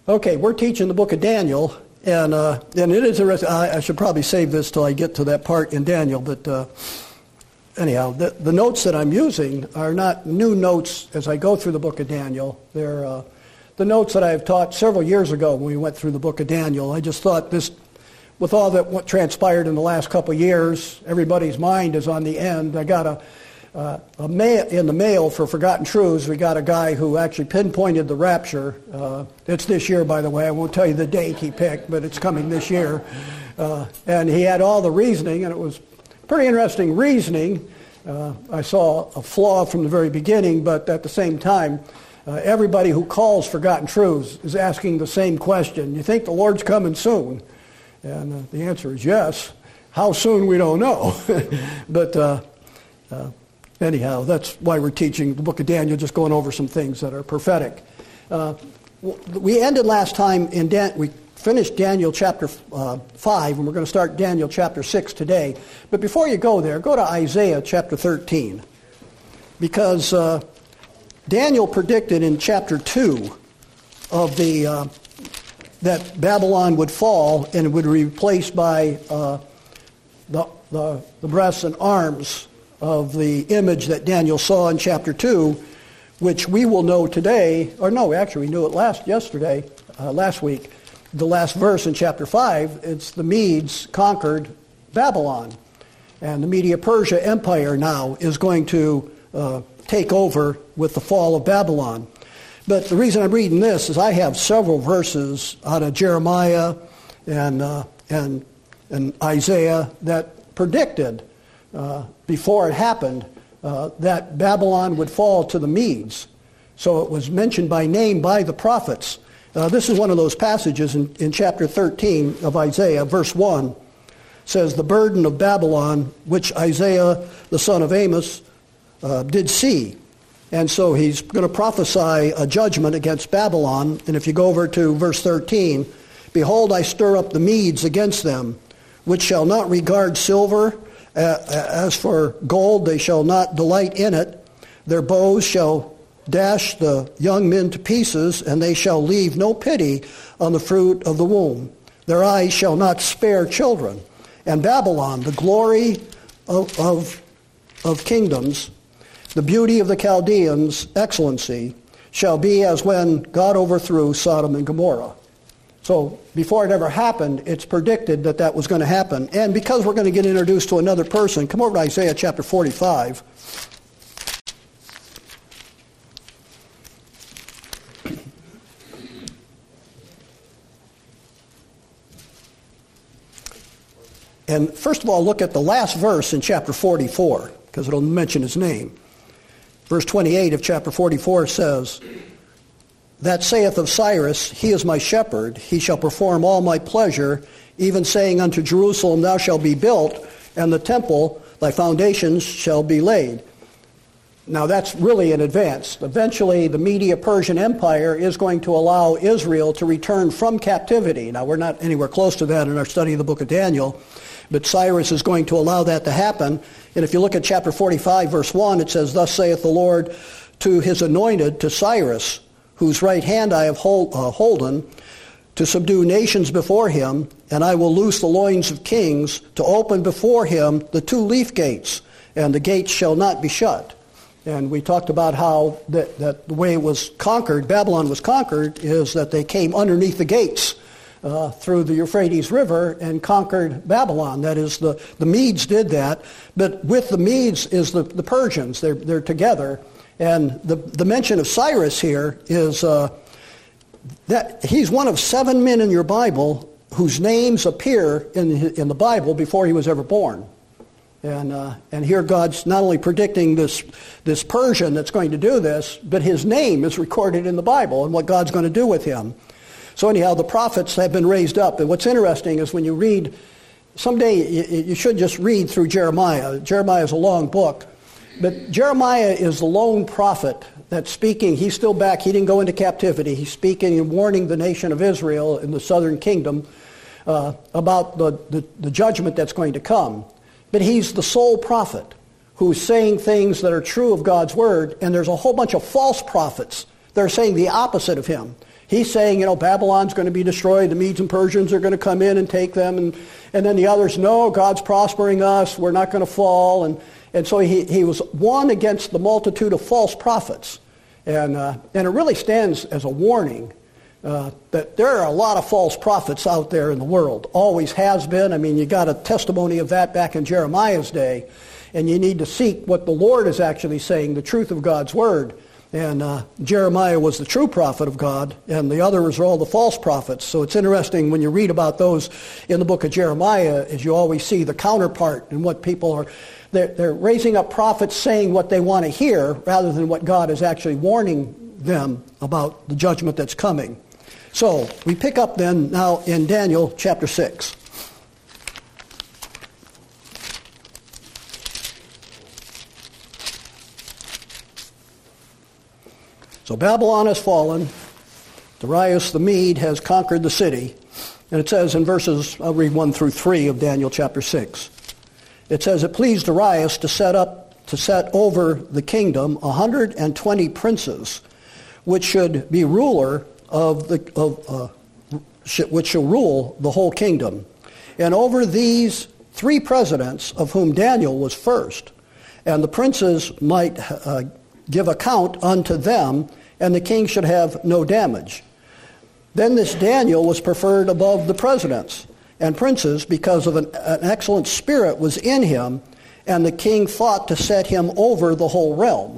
Okay, we're teaching the book of Daniel, and it is I should probably save this till I get to that part in Daniel, but anyhow, the notes that I'm using are not new notes as I go through the book of Daniel. They're the notes that I have taught several years ago when we went through the book of Daniel. I just thought this, with all that what transpired in the last couple of years, everybody's mind is on the end. I got in the mail for Forgotten Truths. We got a guy who actually pinpointed the rapture. It's this year, by the way. I won't tell you the date he picked, but it's coming this year. And he had all the reasoning, and it was pretty interesting reasoning. I saw a flaw from the very beginning, but at the same time, everybody who calls Forgotten Truths is asking the same question. You think the Lord's coming soon? And the answer is yes. How soon, we don't know. But anyhow, that's why we're teaching the book of Daniel, just going over some things that are prophetic. We ended last time we finished Daniel chapter 5, and we're going to start Daniel chapter 6 today. But before you go there, go to Isaiah chapter 13. Because Daniel predicted in chapter 2 of that Babylon would fall and would be replaced by the breasts and arms of the image that Daniel saw in chapter 2, which we will know today, or no, actually we knew it last week, the last verse in chapter 5, it's the Medes conquered Babylon. And the Media-Persia Empire now is going to take over with the fall of Babylon. But the reason I'm reading this is I have several verses out of Jeremiah and Isaiah that predicted before it happened that Babylon would fall to the Medes. So it was mentioned by name by the prophets. This is one of those passages in chapter 13 of Isaiah, verse 1. Says, the burden of Babylon, which Isaiah, the son of Amos, did see. And so he's going to prophesy a judgment against Babylon. And if you go over to verse 13, behold, I stir up the Medes against them, which shall not regard silver. As for gold, they shall not delight in it. Their bows shall dash the young men to pieces, and they shall leave no pity on the fruit of the womb. Their eyes shall not spare children. And Babylon, the glory of kingdoms, the beauty of the Chaldeans' excellency, shall be as when God overthrew Sodom and Gomorrah. So before it ever happened, it's predicted that that was going to happen. And because we're going to get introduced to another person, come over to Isaiah chapter 45. And first of all, look at the last verse in chapter 44, because it'll mention his name. Verse 28 of chapter 44 says, that saith of Cyrus, he is my shepherd, he shall perform all my pleasure, even saying unto Jerusalem, thou shalt be built, and the temple, thy foundations shall be laid. Now that's really in advance. Eventually the Media-Persian Empire is going to allow Israel to return from captivity. Now we're not anywhere close to that in our study of the book of Daniel, but Cyrus is going to allow that to happen. And if you look at chapter 45, verse 1, it says, thus saith the Lord to his anointed, to Cyrus, whose right hand I have holden, to subdue nations before him, and I will loose the loins of kings, to open before him the two leaf gates, and the gates shall not be shut. And we talked about how that the way it was conquered, Babylon was conquered, is that they came underneath the gates through the Euphrates River and conquered Babylon. That is, the Medes did that, but with the Medes is the Persians. They're together. And the mention of Cyrus here is that he's one of 7 men in your Bible whose names appear in the Bible before he was ever born. And here God's not only predicting this Persian that's going to do this, but his name is recorded in the Bible and what God's going to do with him. So anyhow, the prophets have been raised up. And what's interesting is when you read, someday you should just read through Jeremiah. Jeremiah is a long book. But Jeremiah is the lone prophet that's speaking. He's still back. He didn't go into captivity. He's speaking and warning the nation of Israel in the southern kingdom about the judgment that's going to come. But he's the sole prophet who's saying things that are true of God's word, and there's a whole bunch of false prophets that are saying the opposite of him. He's saying, Babylon's going to be destroyed. The Medes and Persians are going to come in and take them. And then the others, no, God's prospering us. We're not going to fall. And so he was one against the multitude of false prophets. And it really stands as a warning that there are a lot of false prophets out there in the world. Always has been. I mean, you got a testimony of that back in Jeremiah's day. And you need to seek what the Lord is actually saying, the truth of God's word. And Jeremiah was the true prophet of God, and the others are all the false prophets. So it's interesting when you read about those in the book of Jeremiah, as you always see the counterpart and what people are. They're raising up prophets saying what they want to hear rather than what God is actually warning them about the judgment that's coming. So we pick up then now in Daniel chapter 6. So Babylon has fallen. Darius the Mede has conquered the city. And it says in verses, I'll read 1 through 3 of Daniel chapter 6. It says, it pleased Darius to set over the kingdom 120 princes, which should be ruler which shall rule the whole kingdom. And over these 3 presidents, of whom Daniel was first, and the princes might give account unto them, and the king should have no damage. Then this Daniel was preferred above the presidents and princes because of an excellent spirit was in him, and the king thought to set him over the whole realm.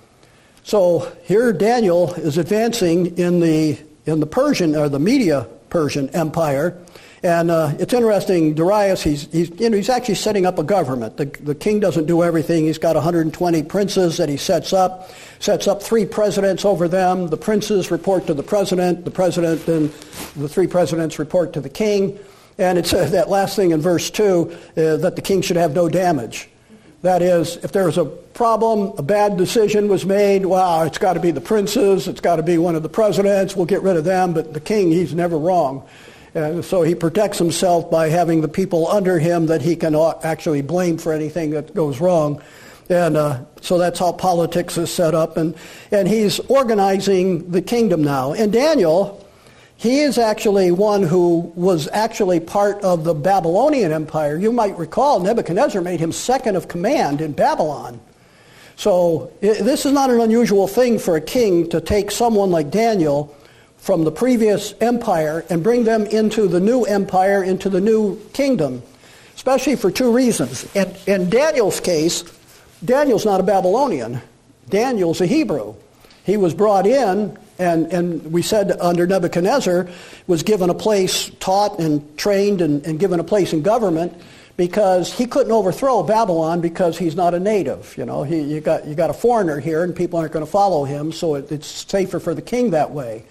So here Daniel is advancing in the Persian or the Media-Persian Empire. And it's interesting, Darius, he's actually setting up a government. The king doesn't do everything. He's got 120 princes that he sets up 3 presidents over them. The princes report to the president and the 3 presidents report to the king. And it says that last thing in verse 2, that the king should have no damage. That is, if there was a problem, a bad decision was made, it's got to be the princes, it's got to be one of the presidents, we'll get rid of them, but the king, he's never wrong. And so he protects himself by having the people under him that he can actually blame for anything that goes wrong. And so that's how politics is set up. And he's organizing the kingdom now. And Daniel, he is actually one who was actually part of the Babylonian Empire. You might recall Nebuchadnezzar made him second of command in Babylon. So this is not an unusual thing for a king to take someone like Daniel from the previous empire and bring them into the new empire, into the new kingdom, especially for 2 reasons. In Daniel's case, Daniel's not a Babylonian. Daniel's a Hebrew. He was brought in, and we said under Nebuchadnezzar, was given a place, taught and trained and given a place in government because he couldn't overthrow Babylon because he's not a native. You got a foreigner here and people aren't going to follow him, so it's safer for the king that way.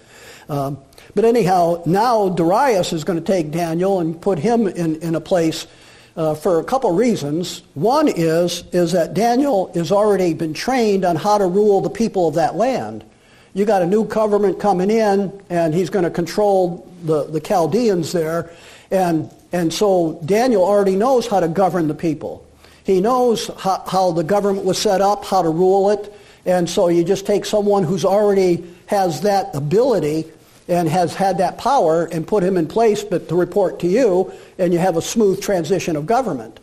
But anyhow, now Darius is going to take Daniel and put him in a place for a couple reasons. One is that Daniel has already been trained on how to rule the people of that land. You got a new government coming in, and he's going to control the Chaldeans there. And so Daniel already knows how to govern the people. He knows how the government was set up, how to rule it. And so you just take someone who's already has that ability and has had that power and put him in place but to report to you, and you have a smooth transition of government.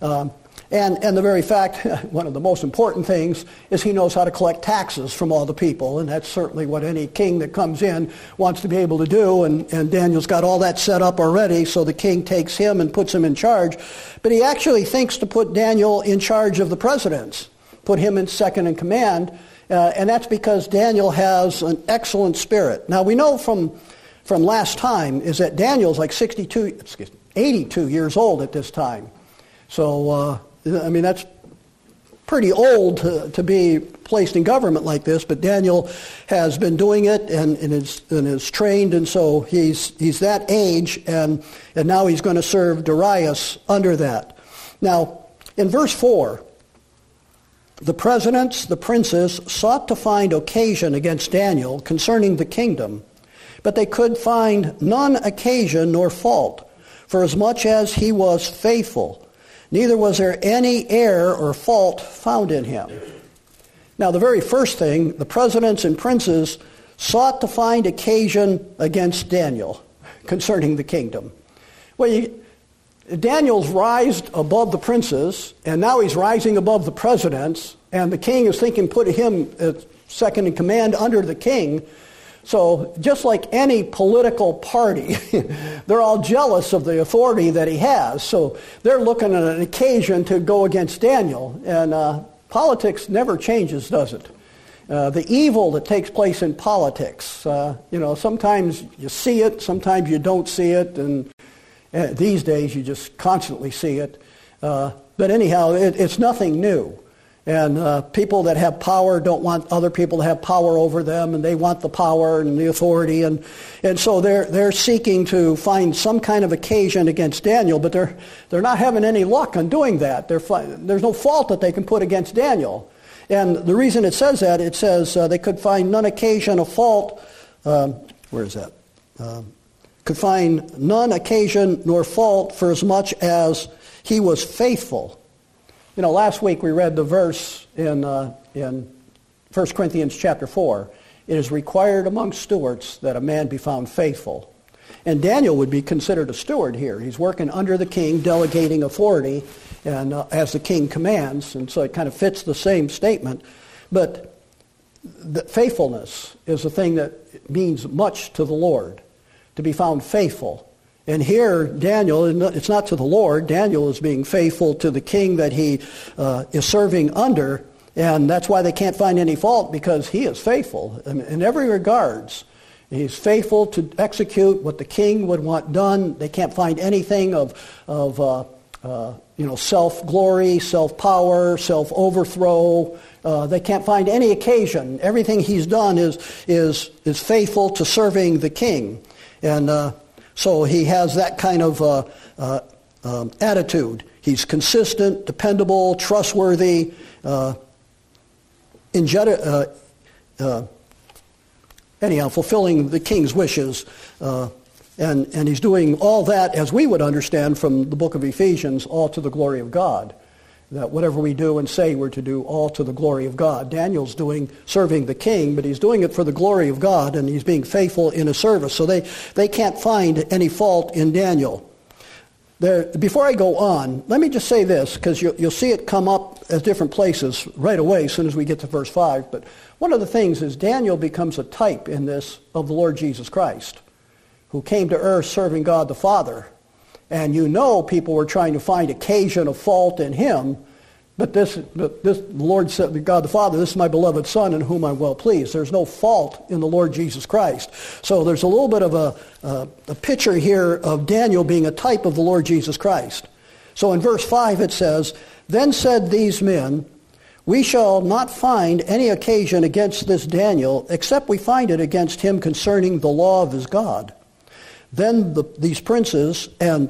And the very fact, one of the most important things, is he knows how to collect taxes from all the people, and that's certainly what any king that comes in wants to be able to do, and Daniel's got all that set up already, so the king takes him and puts him in charge. But he actually thinks to put Daniel in charge of the presidents, put him in second in command, and that's because Daniel has an excellent spirit. Now we know from last time is that Daniel's like 82 years old at this time. So, that's pretty old to be placed in government like this, but Daniel has been doing it and is trained, and so he's that age, and now he's going to serve Darius under that. Now, in verse 4, the presidents, the princes, sought to find occasion against Daniel concerning the kingdom, but they could find none occasion nor fault, for as much as he was faithful, neither was there any error or fault found in him. Now, the very first thing, the presidents and princes sought to find occasion against Daniel concerning the kingdom. Well, Daniel's rised above the princes, and now he's rising above the presidents, and the king is thinking put him second in command under the king. So just like any political party, they're all jealous of the authority that he has. So they're looking at an occasion to go against Daniel. And politics never changes, does it? The evil that takes place in politics, sometimes you see it, sometimes you don't see it, and these days you just constantly see it. But anyhow, it's nothing new. And people that have power don't want other people to have power over them, and they want the power and the authority, and so they're seeking to find some kind of occasion against Daniel, but they're not having any luck on doing that. There's no fault that they can put against Daniel, and the reason it says that, it says they could find none occasion of fault. Where is that? Could find none occasion nor fault for as much as he was faithful. Last week we read the verse in 1 Corinthians chapter 4. It is required among stewards that a man be found faithful. And Daniel would be considered a steward here. He's working under the king, delegating authority, and as the king commands, and so it kind of fits the same statement. But the faithfulness is the thing that means much to the Lord, to be found faithful. And here, Daniel, it's not to the Lord. Daniel is being faithful to the king that he is serving under, and that's why they can't find any fault, because he is faithful in every regards. He's faithful to execute what the king would want done. They can't find anything of self-glory, self-power, self-overthrow. They can't find any occasion. Everything he's done is faithful to serving the king, and so he has that kind of attitude. He's consistent, dependable, trustworthy, fulfilling the king's wishes. And he's doing all that, as we would understand from the book of Ephesians, all to the glory of God. That whatever we do and say, we're to do all to the glory of God. Daniel's serving the king, but he's doing it for the glory of God, and he's being faithful in his service. So they can't find any fault in Daniel. Before I go on, let me just say this, because you'll see it come up at different places right away as soon as we get to verse 5. But one of the things is Daniel becomes a type in this of the Lord Jesus Christ, who came to earth serving God the Father. And people were trying to find occasion of fault in him, but the Lord said to God the Father, "This is my beloved Son in whom I'm well pleased." There's no fault in the Lord Jesus Christ. So there's a little bit of a picture here of Daniel being a type of the Lord Jesus Christ. So in verse 5 it says, "Then said these men, we shall not find any occasion against this Daniel, except we find it against him concerning the law of his God." Then these princes and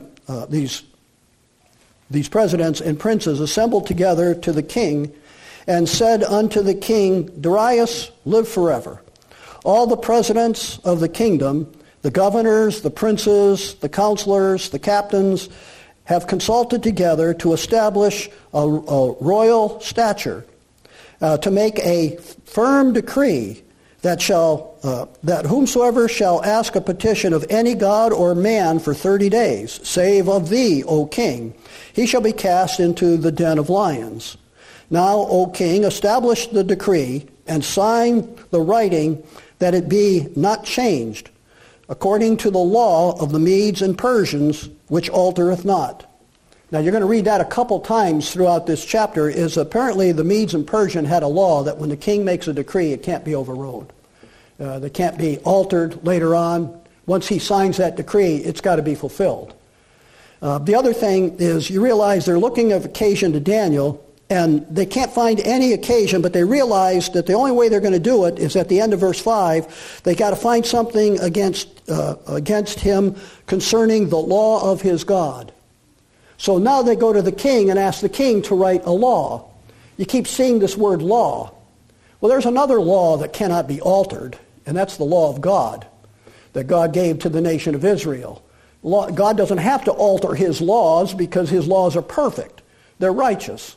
these presidents and princes assembled together to the king and said unto the king, "Darius, live forever. All the presidents of the kingdom, the governors, the princes, the counselors, the captains, have consulted together to establish a royal stature, to make a firm decree that whomsoever shall ask a petition of any god or man for 30 days, save of thee, O king, he shall be cast into the den of lions. Now, O king, establish the decree and sign the writing that it be not changed, according to the law of the Medes and Persians, which altereth not." Now, you're going to read that a couple times throughout this chapter, is apparently the Medes and Persians had a law that when the king makes a decree, it can't be overruled. That can't be altered later on. Once he signs that decree, it's got to be fulfilled. The other thing is you realize they're looking at occasion to Daniel, and they can't find any occasion, but they realize that the only way they're going to do it is at the end of verse 5. They got to find something against him concerning the law of his God. So now they go to the king and ask the king to write a law. You keep seeing this word law. Well, there's another law that cannot be altered, and that's the law of God that God gave to the nation of Israel. God doesn't have to alter his laws because his laws are perfect. They're righteous.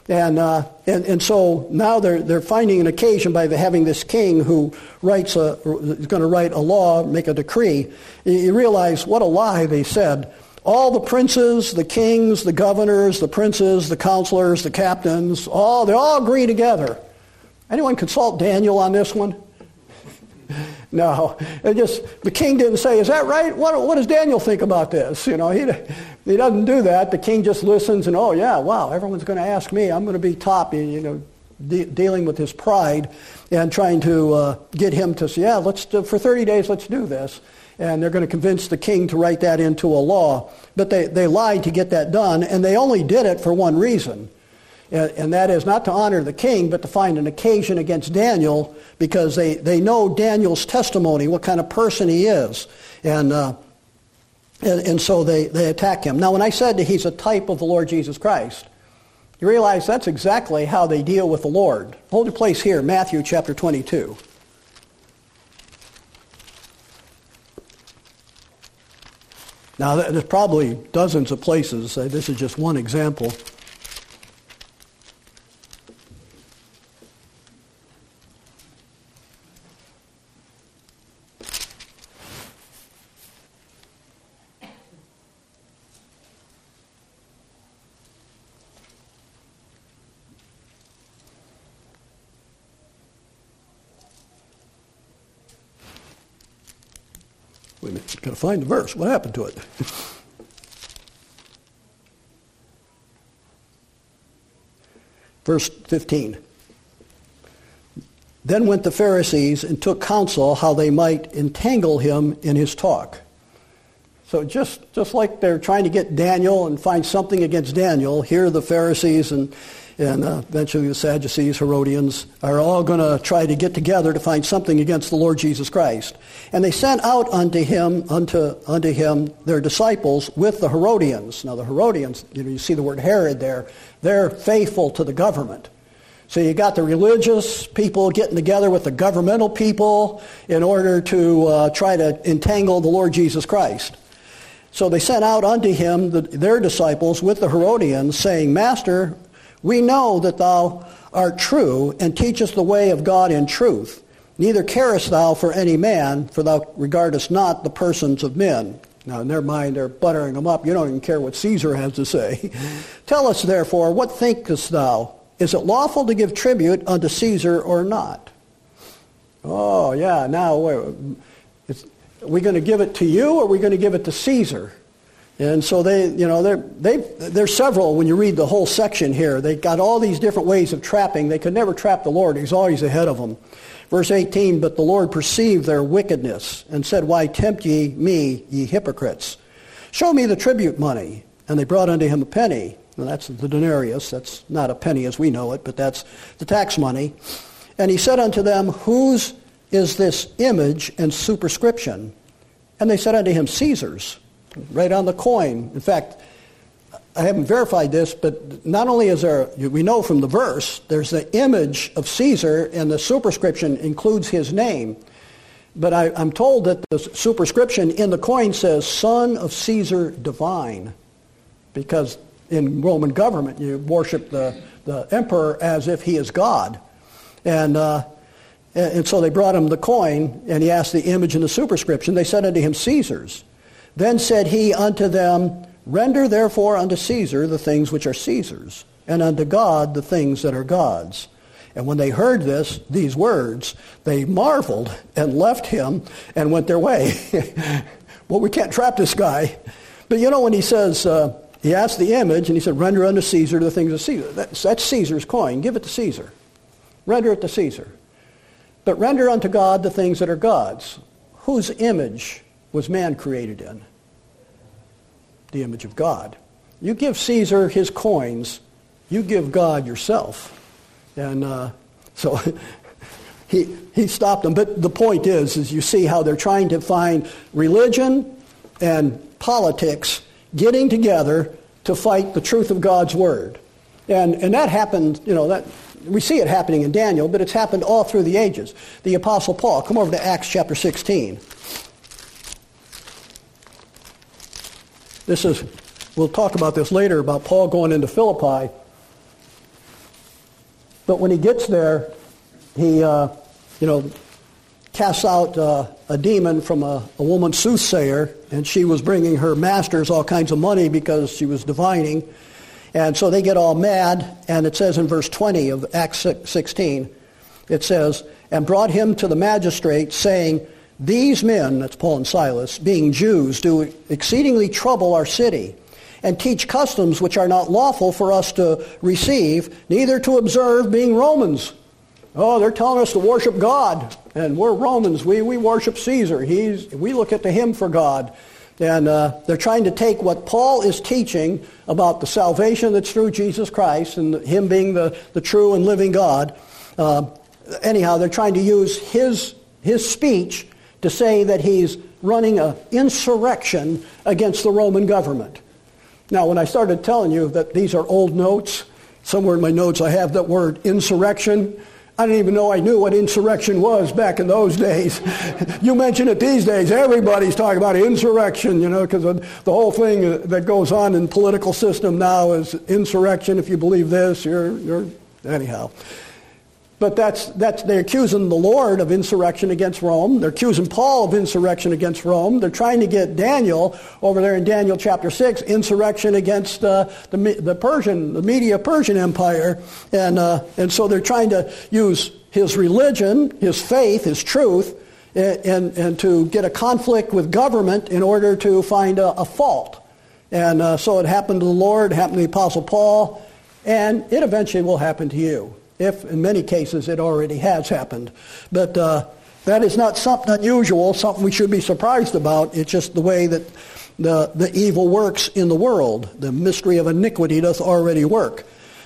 And so now they're finding an occasion by having this king who is going to write a law, make a decree. You realize what a lie they said. All the princes, the kings, the governors, the princes, the counselors, the captains, they all agree together. Anyone consult Daniel on this one? No, the king didn't say, "Is that right? What does Daniel think about this?" He doesn't do that. The king just listens and, "Oh yeah, wow, everyone's going to ask me. I'm going to be top." Dealing with his pride and trying to get him to say, "Yeah, for 30 days, let's do this." And they're going to convince the king to write that into a law. But they lied to get that done, and they only did it for one reason. And that is not to honor the king, but to find an occasion against Daniel, because they know Daniel's testimony, what kind of person he is. And so they attack him. Now, when I said that he's a type of the Lord Jesus Christ, you realize that's exactly how they deal with the Lord. Hold your place here, Matthew chapter 22. Now, there's probably dozens of places. This is just one example. Wait a minute, got to find the verse. What happened to it? Verse 15. Then went the Pharisees and took counsel how they might entangle him in his talk. So just like they're trying to get Daniel and find something against Daniel, here the Pharisees and eventually the Sadducees, Herodians, are all going to try to get together to find something against the Lord Jesus Christ. And they sent out unto him their disciples with the Herodians. Now the Herodians, you see the word Herod there, they're faithful to the government. So you got the religious people getting together with the governmental people in order to try to entangle the Lord Jesus Christ. So they sent out unto him their disciples with the Herodians, saying, Master, we know that thou art true, and teachest the way of God in truth. Neither carest thou for any man, for thou regardest not the persons of men. Now, in their mind, they're buttering them up. You don't even care what Caesar has to say. Tell us, therefore, what thinkest thou? Is it lawful to give tribute unto Caesar or not? Oh, yeah, now, are we going to give it to you, or are we going to give it to Caesar? And so there's several, when you read the whole section here, they got all these different ways of trapping. They could never trap the Lord. He's always ahead of them. Verse 18, but the Lord perceived their wickedness and said, Why tempt ye me, ye hypocrites? Show me the tribute money. And they brought unto him a penny. And that's the denarius. That's not a penny as we know it, but that's the tax money. And he said unto them, Whose is this image and superscription? And they said unto him, Caesar's. Right on the coin. In fact, I haven't verified this, but not only is there, we know from the verse, there's the image of Caesar, and the superscription includes his name. But I'm told that the superscription in the coin says, Son of Caesar Divine, because in Roman government you worship the emperor as if he is God. And so they brought him the coin, and he asked the image and the superscription. They said unto him, Caesar's. Then said he unto them, Render therefore unto Caesar the things which are Caesar's, and unto God the things that are God's. And when they heard these words, they marveled and left him and went their way. Well, we can't trap this guy. But when he says, he asked the image, and he said, Render unto Caesar the things of Caesar. That's Caesar's coin. Give it to Caesar. Render it to Caesar. But render unto God the things that are God's. Whose image was man created in? The image of God. You give Caesar his coins, you give God yourself. And so he stopped them. But the point is you see how they're trying to find religion and politics getting together to fight the truth of God's word. And that happened, that we see it happening in Daniel, but it's happened all through the ages. The Apostle Paul, come over to Acts chapter 16. We'll talk about this later, about Paul going into Philippi. But when he gets there, he, casts out a demon from a woman soothsayer, and she was bringing her masters all kinds of money because she was divining. And so they get all mad, and it says in verse 20 of Acts 16, it says, and brought him to the magistrate, saying, these men, that's Paul and Silas, being Jews, do exceedingly trouble our city, and teach customs which are not lawful for us to receive, neither to observe, being Romans. Oh, they're telling us to worship God, and we're Romans. We worship Caesar. We look up to him for God. And they're trying to take what Paul is teaching about the salvation that's through Jesus Christ and him being the true and living God. Anyhow, they're trying to use his speech to say that he's running an insurrection against the Roman government. Now, when I started telling you that these are old notes, somewhere in my notes I have that word insurrection. I didn't even know I knew what insurrection was back in those days. You mention it these days, everybody's talking about insurrection, because the whole thing that goes on in the political system now is insurrection. If you believe this, you're anyhow. But they're accusing the Lord of insurrection against Rome. They're accusing Paul of insurrection against Rome. They're trying to get Daniel over there in Daniel chapter 6, insurrection against the Media-Persian Empire. And so they're trying to use his religion, his faith, his truth, and to get a conflict with government in order to find a fault. And so it happened to the Lord, it happened to the Apostle Paul, and it eventually will happen to you. If, in many cases, it already has happened. But that is not something unusual, something we should be surprised about. It's just the way that the evil works in the world. The mystery of iniquity doth already work.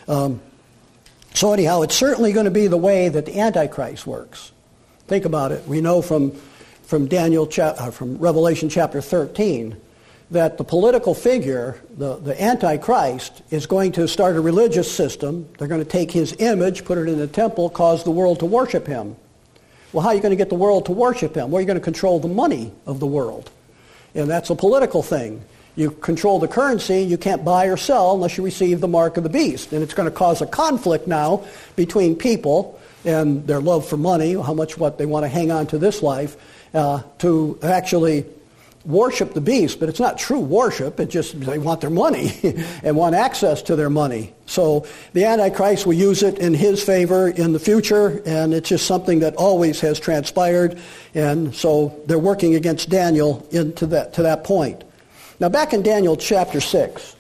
So anyhow, it's certainly going to be the way that the Antichrist works. Think about it. We know from Revelation chapter 13 that the political figure, the Antichrist, is going to start a religious system. They're going to take his image, put it in the temple, cause the world to worship him. Well, how are you going to get the world to worship him? Well, you're going to control the money of the world. And that's a political thing. You control the currency, you can't buy or sell unless you receive the mark of the beast. And it's going to cause a conflict now between people and their love for money, what they want to hang on to this life, to actually worship the beast. But it's not true worship. It's just they want their money and want access to their money. So the Antichrist will use it in his favor in the future, and it's just something that always has transpired. And so they're working against Daniel to that point. Now back in Daniel chapter 6,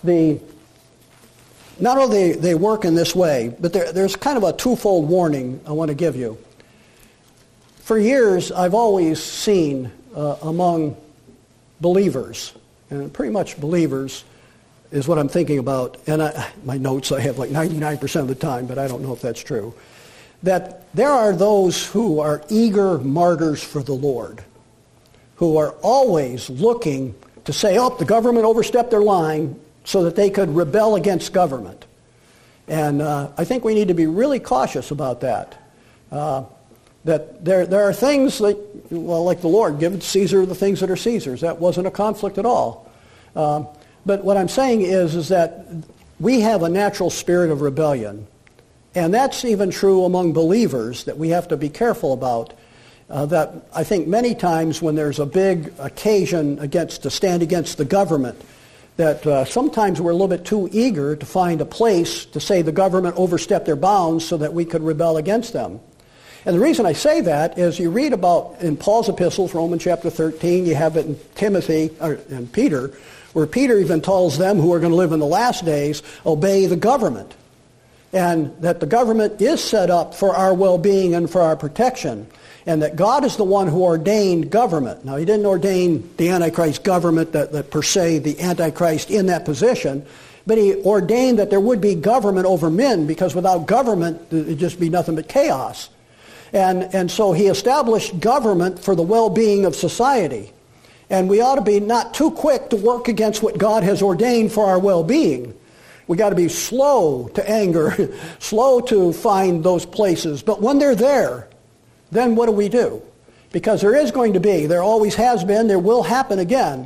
not only they work in this way, but there's kind of a twofold warning I want to give you. For years, I've always seen among believers, and pretty much believers is what I'm thinking about, and my notes I have like 99% of the time, but I don't know if that's true, that there are those who are eager martyrs for the Lord, who are always looking to say, oh, the government overstepped their line so that they could rebel against government. And I think we need to be really cautious about that. That there are things like the Lord, give Caesar the things that are Caesar's. That wasn't a conflict at all. But what I'm saying is that we have a natural spirit of rebellion. And that's even true among believers that we have to be careful about. That I think many times when there's a big occasion to stand against the government, that sometimes we're a little bit too eager to find a place to say the government overstepped their bounds so that we could rebel against them. And the reason I say that is you read about in Paul's epistles, Romans chapter 13, you have it in in Peter, where Peter even tells them who are going to live in the last days, obey the government. And that the government is set up for our well-being and for our protection. And that God is the one who ordained government. Now, he didn't ordain the Antichrist government, that per se the Antichrist in that position, but he ordained that there would be government over men, because without government, it'd just be nothing but chaos. And so he established government for the well-being of society. And we ought to be not too quick to work against what God has ordained for our well-being. We got to be slow to anger, slow to find those places. But when they're there, then what do we do? Because there is going to be, there always has been, there will happen again,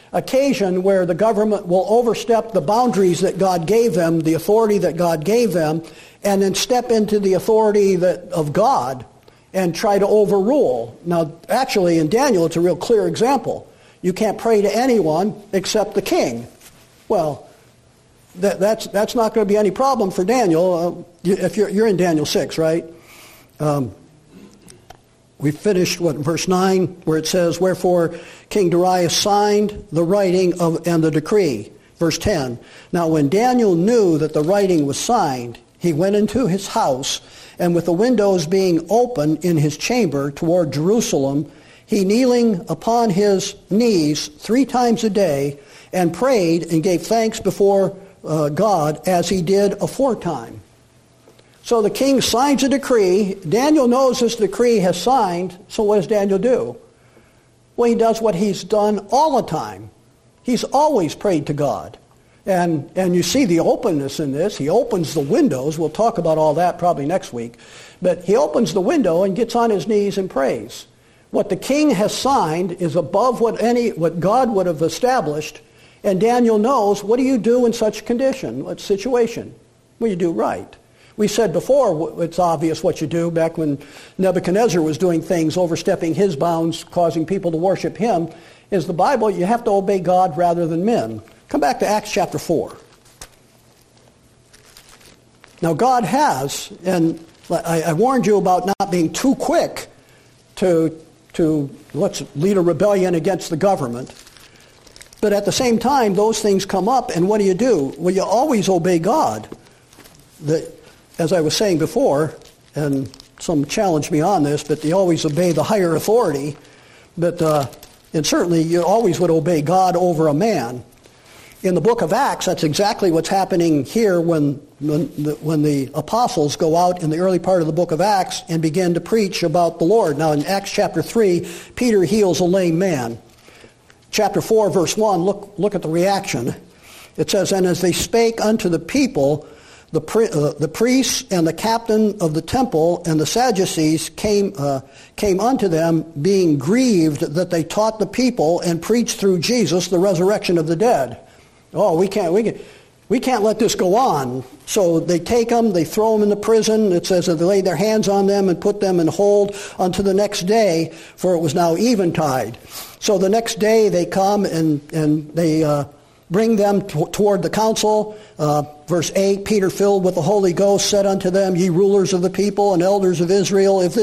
occasion where the government will overstep the boundaries that God gave them, the authority that God gave them, and then step into the authority of God and try to overrule. Now, actually, in Daniel, it's a real clear example. You can't pray to anyone except the king. Well, that's not going to be any problem for Daniel. If you're in Daniel 6, right? We finished, verse 9, where it says, "Wherefore King Darius signed the writing and the decree." Verse 10, "Now when Daniel knew that the writing was signed, he went into his house, and with the windows being open in his chamber toward Jerusalem, he kneeling upon his knees 3 times a day, and prayed and gave thanks before God as he did aforetime." So the king signs a decree. Daniel knows this decree has signed, so what does Daniel do? Well, he does what he's done all the time. He's always prayed to God. And you see the openness in this. He opens the windows. We'll talk about all that probably next week. But he opens the window and gets on his knees and prays. What the king has signed is above what God would have established. And Daniel knows, what do you do in such condition, what situation? Well, you do right. We said before, it's obvious what you do back when Nebuchadnezzar was doing things, overstepping his bounds, causing people to worship him. Is the Bible, you have to obey God rather than men. Come back to Acts chapter 4. Now God has, and I warned you about not being too quick to let's lead a rebellion against the government. But at the same time, those things come up, and what do? Well, you always obey God. As I was saying before, and some challenged me on this, but you always obey the higher authority. But and certainly you always would obey God over a man. In the book of Acts, that's exactly what's happening here when the apostles go out in the early part of the book of Acts and begin to preach about the Lord. Now in Acts chapter 3, Peter heals a lame man. Chapter 4, verse 1, look at the reaction. It says, "And as they spake unto the people, the priests and the captain of the temple and the Sadducees came unto them, being grieved that they taught the people and preached through Jesus the resurrection of the dead." Oh, we can't let this go on. So they take them, they throw them in the prison. It says that they laid their hands on them and put them in hold unto the next day, for it was now eventide. So the next day they come and they bring them toward the council. Verse 8, "Peter, filled with the Holy Ghost, said unto them, Ye rulers of the people and elders of Israel, if we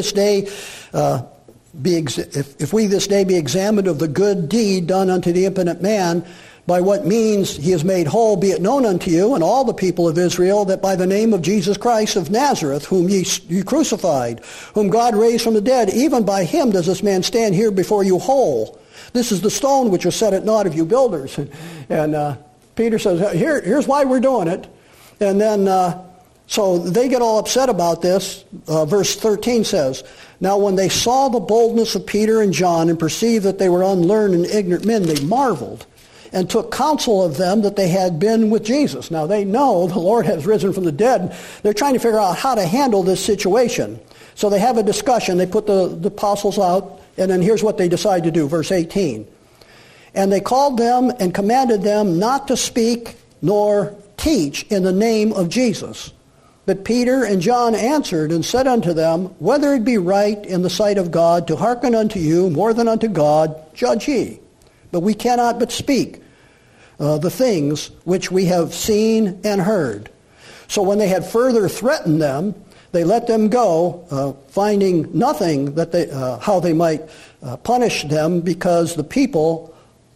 this day be examined of the good deed done unto the impotent man, by what means he is made whole, be it known unto you and all the people of Israel, that by the name of Jesus Christ of Nazareth, whom ye crucified, whom God raised from the dead, even by him does this man stand here before you whole. This is the stone which was set at naught of you builders." And Peter says, here's why we're doing it. And then, so they get all upset about this. Verse 13 says, "Now when they saw the boldness of Peter and John and perceived that they were unlearned and ignorant men, they marveled and took counsel of them that they had been with Jesus." Now they know the Lord has risen from the dead. They're trying to figure out how to handle this situation. So they have a discussion. They put the apostles out, and then here's what they decide to do. Verse 18. "And they called them and commanded them not to speak nor teach in the name of Jesus. But Peter and John answered and said unto them, Whether it be right in the sight of God to hearken unto you more than unto God, judge ye. But we cannot but speak the things which we have seen and heard." So when they had further threatened them, they let them go, finding nothing that how they might punish them, because of the people,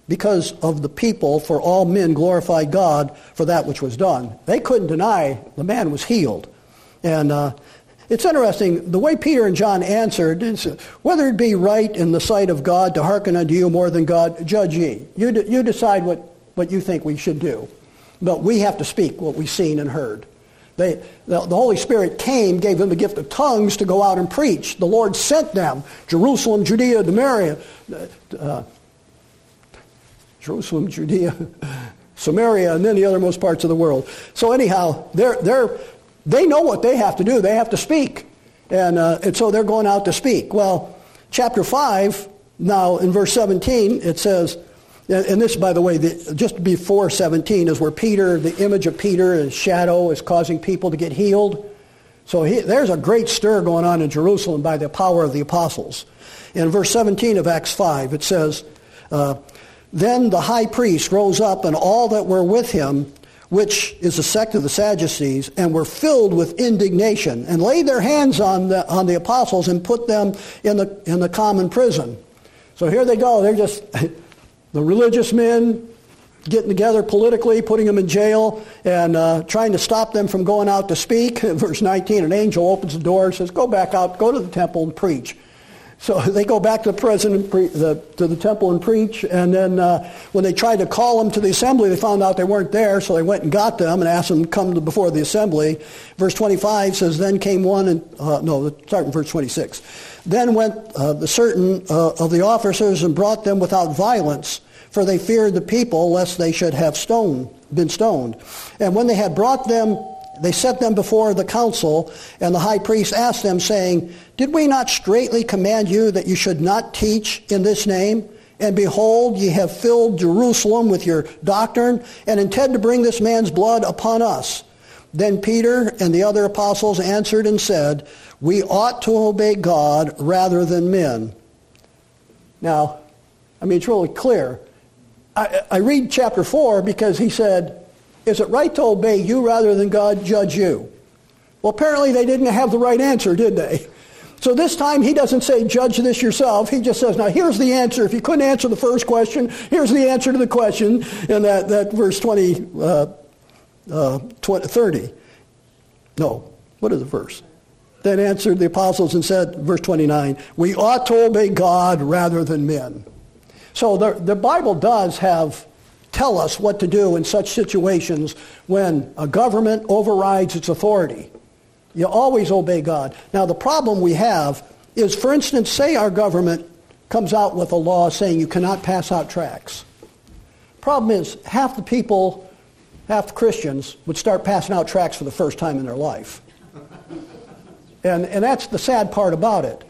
for all men glorified God for that which was done. They couldn't deny the man was healed. And it's interesting, the way Peter and John answered, is, "Whether it be right in the sight of God to hearken unto you more than God, judge ye." You decide what you think we should do. But we have to speak what we've seen and heard. The Holy Spirit came, gave them the gift of tongues to go out and preach. The Lord sent them. Jerusalem, Judea, Samaria, and then the othermost parts of the world. So anyhow, they know what they have to do. They have to speak. And so they're going out to speak. Well, chapter 5, now in verse 17, it says, And this, by the way, just before 17 is where Peter, the image of Peter, his shadow, is causing people to get healed. So there's a great stir going on in Jerusalem by the power of the apostles. In verse 17 of Acts 5, it says, Then the high priest rose up, and all that were with him, which is the sect of the Sadducees, and were filled with indignation, and laid their hands on the apostles and put them in the common prison. So here they go. They're just the religious men getting together politically, putting them in jail, and trying to stop them from going out to speak. In verse 19, an angel opens the door and says, go back out, go to the temple and preach. So they go back to the prison, to the temple and preach, and then when they tried to call them to the assembly, they found out they weren't there, so they went and got them and asked them to come before the assembly. Verse 25 says, then came one, and start in verse 26. Then went the certain of the officers and brought them without violence, for they feared the people, lest they should have been stoned. And when they had brought them, they set them before the council, and the high priest asked them, saying, Did we not straitly command you that you should not teach in this name? And behold, ye have filled Jerusalem with your doctrine, and intend to bring this man's blood upon us. Then Peter and the other apostles answered and said, We ought to obey God rather than men. Now, it's really clear. I read chapter 4 because he said, Is it right to obey you rather than God judge you? Well, apparently they didn't have the right answer, did they? So this time he doesn't say, judge this yourself. He just says, now here's the answer. If you couldn't answer the first question, here's the answer to the question in that verse 30. No, what is the verse? Then answered the apostles and said, verse 29, we ought to obey God rather than men. So the Bible does tell us what to do in such situations when a government overrides its authority. You always obey God. Now the problem we have is, for instance, say our government comes out with a law saying you cannot pass out tracts. Problem is, half the Christians would start passing out tracts for the first time in their life. And that's the sad part about it.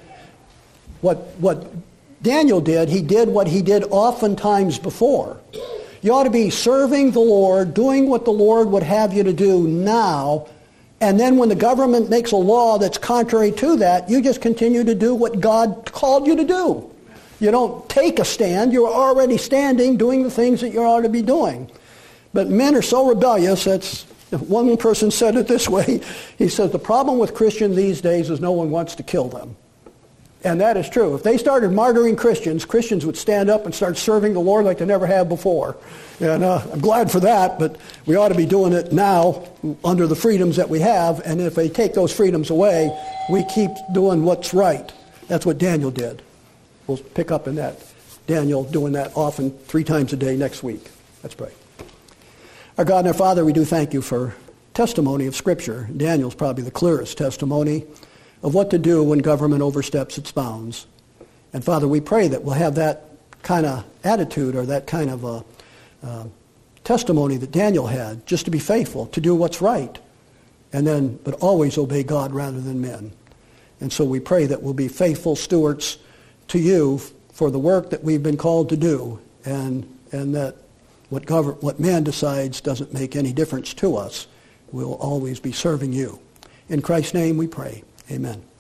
What Daniel did, he did what he did oftentimes before. You ought to be serving the Lord, doing what the Lord would have you to do now, and then when the government makes a law that's contrary to that, you just continue to do what God called you to do. You don't take a stand. You're already standing, doing the things that you ought to be doing. But men are so rebellious. One person said it this way. He says, the problem with Christians these days is no one wants to kill them. And that is true. If they started martyring Christians would stand up and start serving the Lord like they never have before. And I'm glad for that, but we ought to be doing it now under the freedoms that we have. And if they take those freedoms away, we keep doing what's right. That's what Daniel did. We'll pick up in that. Daniel doing that often 3 times a day next week. Let's pray. Our God and our Father, we do thank you for testimony of Scripture. Daniel's probably the clearest testimony of what to do when government oversteps its bounds. And Father, we pray that we'll have that kind of attitude or that kind of testimony that Daniel had, just to be faithful, to do what's right, but always obey God rather than men. And so we pray that we'll be faithful stewards to you for the work that we've been called to do, and that what man decides doesn't make any difference to us. We'll always be serving you. In Christ's name we pray. Amen.